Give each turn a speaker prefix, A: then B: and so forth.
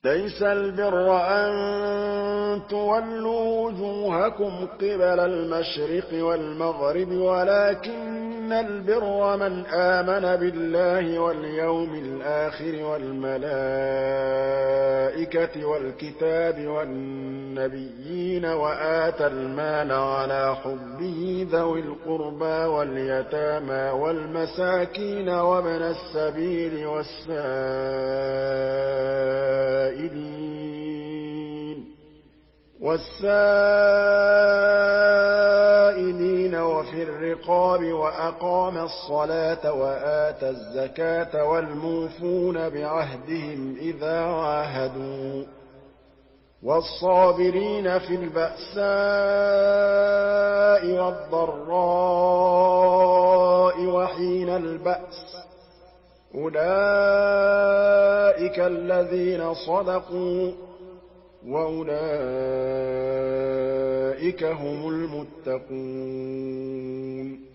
A: لَيْسَ الْبِرَّ أَن تُوَلُّوا وُجُوهَكُمْ قِبَلَ الْمَشْرِقِ وَالْمَغْرِبِ وَلَٰكِنَّ الْبِرَّ مَنْ آمَنَ بِاللَّهِ وَالْيَوْمِ الْآخِرِ وَالْمَلَائِكَةِ وَالْكِتَابِ وَالنَّبِيِّينَ وَآتَى المال عَلَىٰ حُبِّهِ ذَوِي الْقُرْبَىٰ وَالْيَتَامَىٰ وَالْمَسَاكِينَ وَابْنَ السَّبِيلِ وَالسَّائِلِينَ وَفِي الرِّقَابِ وَأَقَامَ الصَّلَاةَ وَآتَى الزَّكَاةَ وَالْمُوفُونَ بِعَهْدِهِمْ إِذَا عَاهَدُوا وَالصَّابِرِينَ فِي الْبَأْسَاءِ وَالضَّرَّاءِ وَحِينَ الْبَأْسِ ۗ أُولَٰئِكَ الَّذِينَ صَدَقُوا ۖ وَأُولَٰئِكَ هُمُ الْمُتَّقُونَ